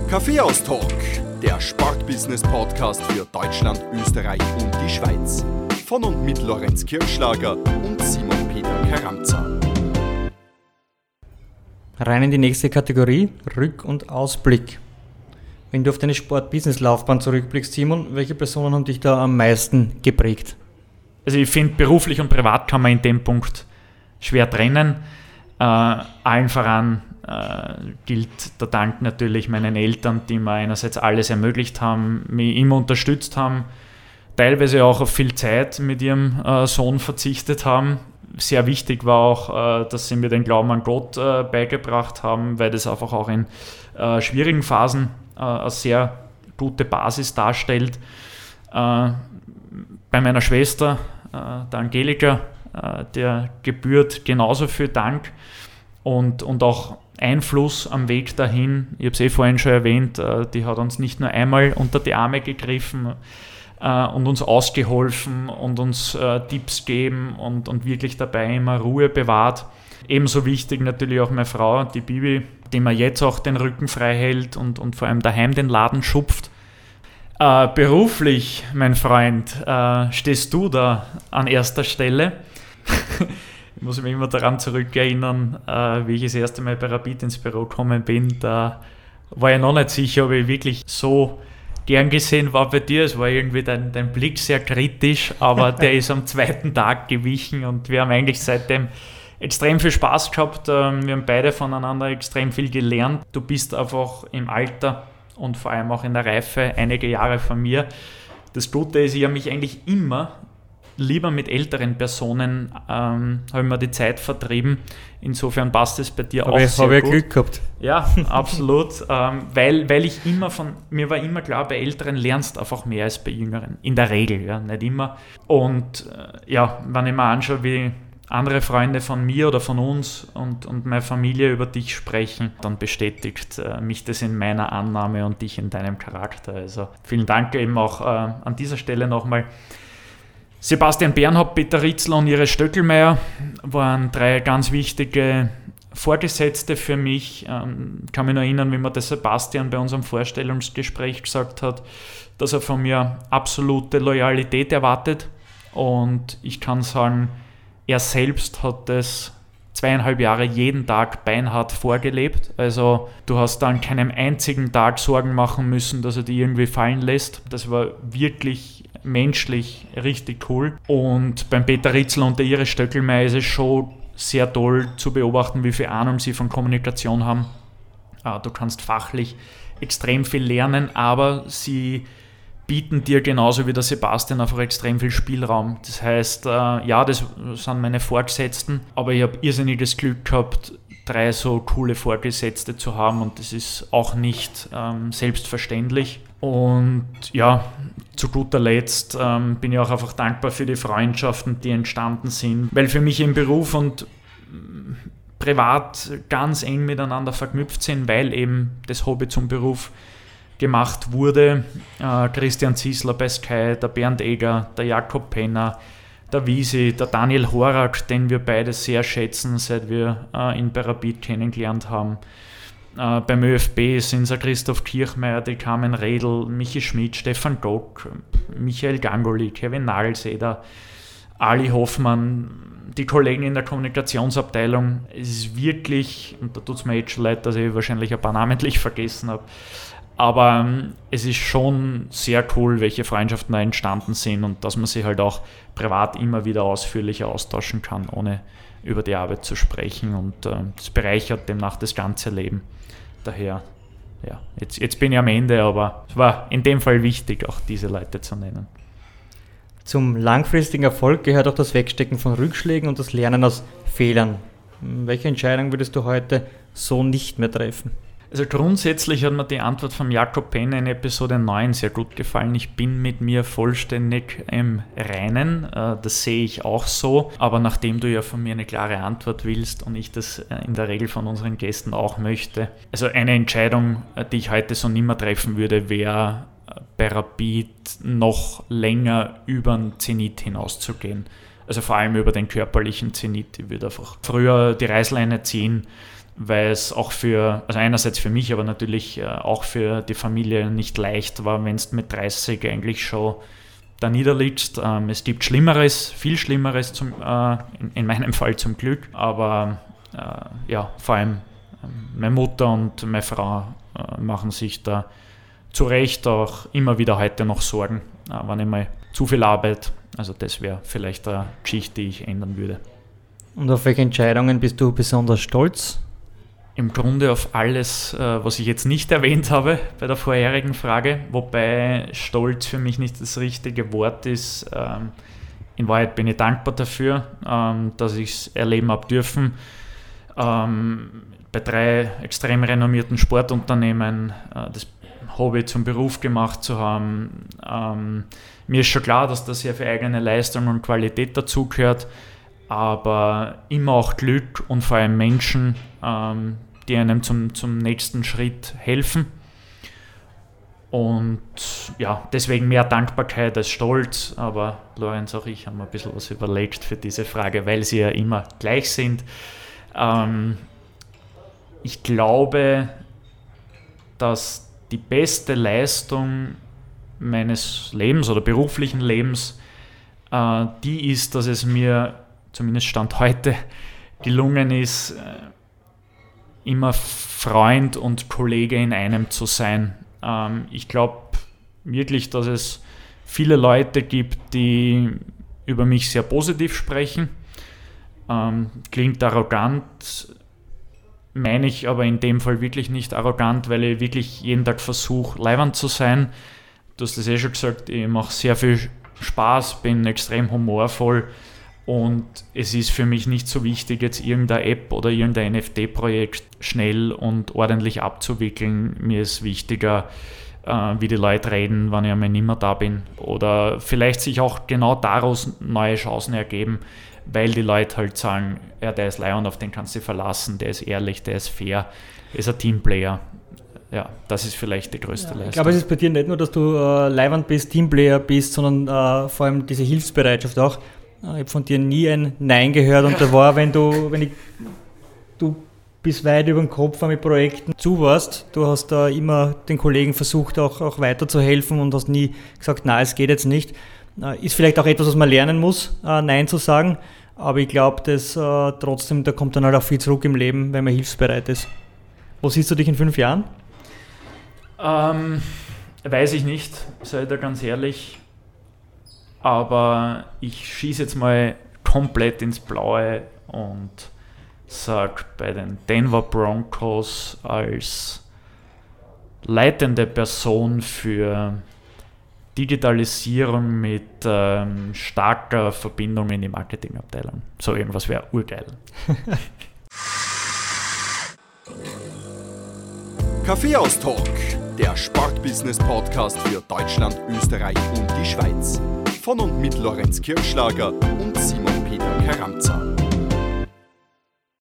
Kaffeehaus-Talk, der Sportbusiness-Podcast für Deutschland, Österreich und die Schweiz. Von und mit Lorenz Kirschlager und Simon Peter Karamza. Rein in die nächste Kategorie, Rück- und Ausblick. Wenn du auf deine Sport-Business-Laufbahn zurückblickst, Simon, welche Personen haben dich da am meisten geprägt? Also ich finde, beruflich und privat kann man in dem Punkt schwer trennen. Allen voran gilt der Dank natürlich meinen Eltern, die mir einerseits alles ermöglicht haben, mich immer unterstützt haben, teilweise auch auf viel Zeit mit ihrem Sohn verzichtet haben. Sehr wichtig war auch, dass sie mir den Glauben an Gott beigebracht haben, weil das einfach auch in schwierigen Phasen eine sehr gute Basis darstellt. Bei meiner Schwester, der Angelika, der gebührt genauso viel Dank und auch Einfluss am Weg dahin. Ich habe es vorhin schon erwähnt, die hat uns nicht nur einmal unter die Arme gegriffen und uns ausgeholfen und uns Tipps gegeben und wirklich dabei immer Ruhe bewahrt. Ebenso wichtig natürlich auch meine Frau, die Bibi, die mir jetzt auch den Rücken frei hält und vor allem daheim den Laden schupft. Beruflich, mein Freund, stehst du da an erster Stelle. Ich muss mich immer daran zurückerinnern, wie ich das erste Mal bei Rapid ins Büro gekommen bin. Da war ich noch nicht sicher, ob ich wirklich so gern gesehen war bei dir. Es war irgendwie dein Blick sehr kritisch, aber der ist am zweiten Tag gewichen und wir haben eigentlich seitdem extrem viel Spaß gehabt. Wir haben beide voneinander extrem viel gelernt. Du bist einfach im Alter und vor allem auch in der Reife einige Jahre von mir. Das Gute ist, ich habe mich eigentlich immer lieber mit älteren Personen habe mir die Zeit vertrieben. Insofern passt es bei dir auch sehr gut. Habe ich Glück gehabt. Ja, absolut. Weil ich mir war immer klar, bei Älteren lernst du einfach mehr als bei Jüngeren. In der Regel, ja, nicht immer. Und wenn ich mir anschaue, wie andere Freunde von mir oder von uns und meine Familie über dich sprechen, dann bestätigt mich das in meiner Annahme und dich in deinem Charakter. Also vielen Dank eben auch an dieser Stelle nochmal. Sebastian Bernhard, Peter Ritzl und Iris Stöckelmeier waren 3 ganz wichtige Vorgesetzte für mich. Ich kann mich noch erinnern, wie mir der Sebastian bei unserem Vorstellungsgespräch gesagt hat, dass er von mir absolute Loyalität erwartet. Und ich kann sagen, er selbst hat das 2,5 Jahre jeden Tag beinhart vorgelebt. Also du hast an keinem einzigen Tag Sorgen machen müssen, dass er dich irgendwie fallen lässt. Das war wirklich menschlich richtig cool. Und beim Peter Ritzl und der Iris Stöckelmeier ist es schon sehr toll zu beobachten, wie viel Ahnung sie von Kommunikation haben. Du kannst fachlich extrem viel lernen, aber sie bieten dir genauso wie der Sebastian einfach extrem viel Spielraum. Das heißt, das sind meine Vorgesetzten, aber ich habe irrsinniges Glück gehabt, 3 so coole Vorgesetzte zu haben und das ist auch nicht selbstverständlich. Und ja, zu guter Letzt bin ich auch einfach dankbar für die Freundschaften, die entstanden sind, weil für mich im Beruf und privat ganz eng miteinander verknüpft sind, weil eben das Hobby zum Beruf gemacht wurde. Christian Ziesler bei Sky, der Bernd Eger, der Jakob Penner, der Wiesi, der Daniel Horak, den wir beide sehr schätzen, seit wir ihn bei Rapid kennengelernt haben. Beim ÖFB sind es Christoph Kirchmeier, die Carmen Redl, Michi Schmidt, Stefan Gock, Michael Gangoli, Kevin Nagelseder, Ali Hoffmann, die Kollegen in der Kommunikationsabteilung. Es ist wirklich, und da tut es mir jetzt schon leid, dass ich wahrscheinlich ein paar namentlich vergessen habe, aber es ist schon sehr cool, welche Freundschaften da entstanden sind und dass man sich halt auch privat immer wieder ausführlicher austauschen kann, ohne über die Arbeit zu sprechen. Und das bereichert demnach das ganze Leben. Daher, ja, jetzt bin ich am Ende, aber es war in dem Fall wichtig, auch diese Leute zu nennen. Zum langfristigen Erfolg gehört auch das Wegstecken von Rückschlägen und das Lernen aus Fehlern. Welche Entscheidung würdest du heute so nicht mehr treffen? Also grundsätzlich hat mir die Antwort von Jakob Penner in Episode 9 sehr gut gefallen. Ich bin mit mir vollständig im Reinen, das sehe ich auch so. Aber nachdem du ja von mir eine klare Antwort willst und ich das in der Regel von unseren Gästen auch möchte, also eine Entscheidung, die ich heute so nicht mehr treffen würde, wäre bei Rapid noch länger über den Zenit hinauszugehen. Also vor allem über den körperlichen Zenit. Ich würde einfach früher die Reißleine ziehen, weil es auch einerseits für mich, aber natürlich auch für die Familie nicht leicht war, wenn es mit 30 eigentlich schon da niederliegst. Es gibt Schlimmeres, viel Schlimmeres, in meinem Fall zum Glück, aber vor allem meine Mutter und meine Frau machen sich da zu Recht auch immer wieder heute noch Sorgen, wenn ich mal zu viel arbeite. Also das wäre vielleicht eine Geschichte, die ich ändern würde. Und auf welche Entscheidungen bist du besonders stolz? Im Grunde auf alles, was ich jetzt nicht erwähnt habe bei der vorherigen Frage, wobei Stolz für mich nicht das richtige Wort ist. In Wahrheit bin ich dankbar dafür, dass ich es erleben habe dürfen. Bei 3 extrem renommierten Sportunternehmen das Hobby zum Beruf gemacht zu haben. Mir ist schon klar, dass da sehr viel eigene Leistung und Qualität dazugehört, aber immer auch Glück und vor allem Menschen, die einem zum nächsten Schritt helfen. Und ja, deswegen mehr Dankbarkeit als Stolz, aber Lorenz, auch ich habe mir ein bisschen was überlegt für diese Frage, weil sie ja immer gleich sind. Ich glaube, dass die beste Leistung meines Lebens oder beruflichen Lebens die ist, dass es mir, zumindest Stand heute, gelungen ist, immer Freund und Kollege in einem zu sein. Ich glaube wirklich, dass es viele Leute gibt, die über mich sehr positiv sprechen. Klingt arrogant, meine ich aber in dem Fall wirklich nicht arrogant, weil ich wirklich jeden Tag versuche, leiwand zu sein. Du hast das schon gesagt, ich mache sehr viel Spaß, bin extrem humorvoll und es ist für mich nicht so wichtig, jetzt irgendeine App oder irgendein NFT-Projekt schnell und ordentlich abzuwickeln. Mir ist wichtiger, wie die Leute reden, wenn ich einmal nicht mehr da bin. Oder vielleicht sich auch genau daraus neue Chancen ergeben, weil die Leute halt sagen, ja, der ist Leihwand, auf den kannst du dich verlassen, der ist ehrlich, der ist fair, der ist ein Teamplayer. Ja, das ist vielleicht die größte Leistung. Ich glaube, es ist bei dir nicht nur, dass du Leihwand bist, Teamplayer bist, sondern vor allem diese Hilfsbereitschaft auch. Ich habe von dir nie ein Nein gehört und da war, du bis weit über den Kopf mit Projekten zu warst. Du hast da immer den Kollegen versucht, auch weiterzuhelfen und hast nie gesagt, nein, es geht jetzt nicht. Ist vielleicht auch etwas, was man lernen muss, Nein zu sagen, aber ich glaube, dass trotzdem, da kommt dann halt auch viel zurück im Leben, wenn man hilfsbereit ist. Wo siehst du dich in 5 Jahren? Weiß ich nicht, sei da ganz ehrlich. Aber ich schieße jetzt mal komplett ins Blaue und sage bei den Denver Broncos als leitende Person für Digitalisierung mit starker Verbindung in die Marketingabteilung. So irgendwas wäre urgeil. Kaffeehaus-Talk, der Sportbusiness-Podcast für Deutschland, Österreich und die Schweiz. Von und mit Lorenz Kirchschlager und Simon Peter Karamza.